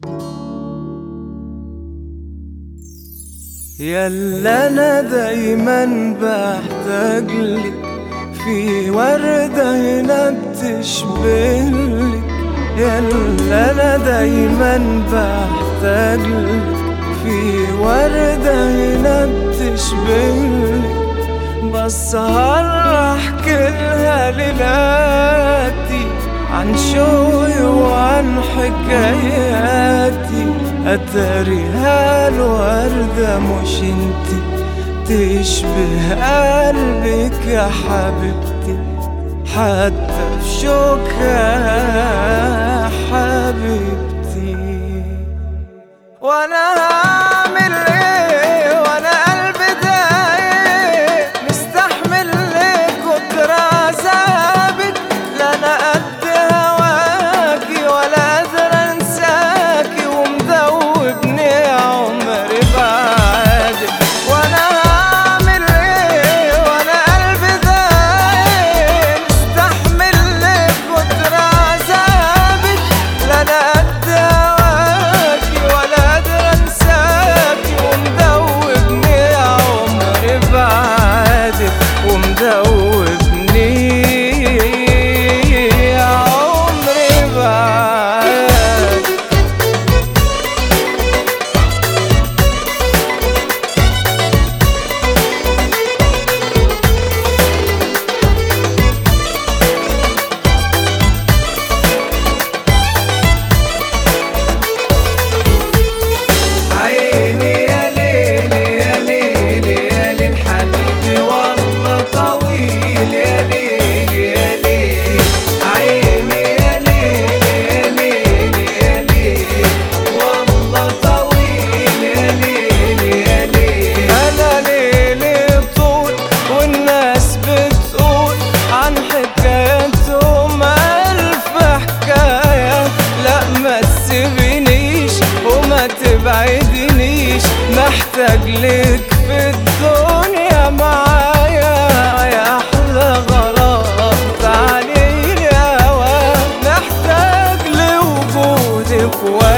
يلا انا دايما بحتاجلك، في وردة هنا بتشبهلك. يلا انا دايما بحتاجلك، في وردة هنا بتشبهلك. بسهر احكي لها ليلاتي عن شوقي وعن حكاياتي، اتاريها الوردة مش انتي، تشبه قلبك يا حبيبتي حتى في شوكها يا حبيبتي. وانا هعمل ايه وانا قلبي دايق، مستحمل ليه كتر عذابك؟ لا انا قد هواكي ولا قادر انساكي، ومدوبني عمري بعدك. وانا هعمل ايه وانا قلبي دايق، مستحمل ليه كتر عذابك؟ لا انا قد هواكي ولا قادر انساكي، ومدوبني عمري بعدك، ومدوبني عمري بعدك. عيني يا ليلي يا ليلي يا ليل حبيبي والله طويل، يا ليلي يا ليلي. عيني يا ليلي يا ليلي يا ليلي والله طويل، يا ليلي يا ليلي. انا ليلي طول والناس بتقول عن حكايتهم الف حكاية. لا ما تسيبنيش وما تبعدنيش، محتاج لك في الدنيا معايا يا احلى غرام. تعالي يا هوا، محتاج لوجودك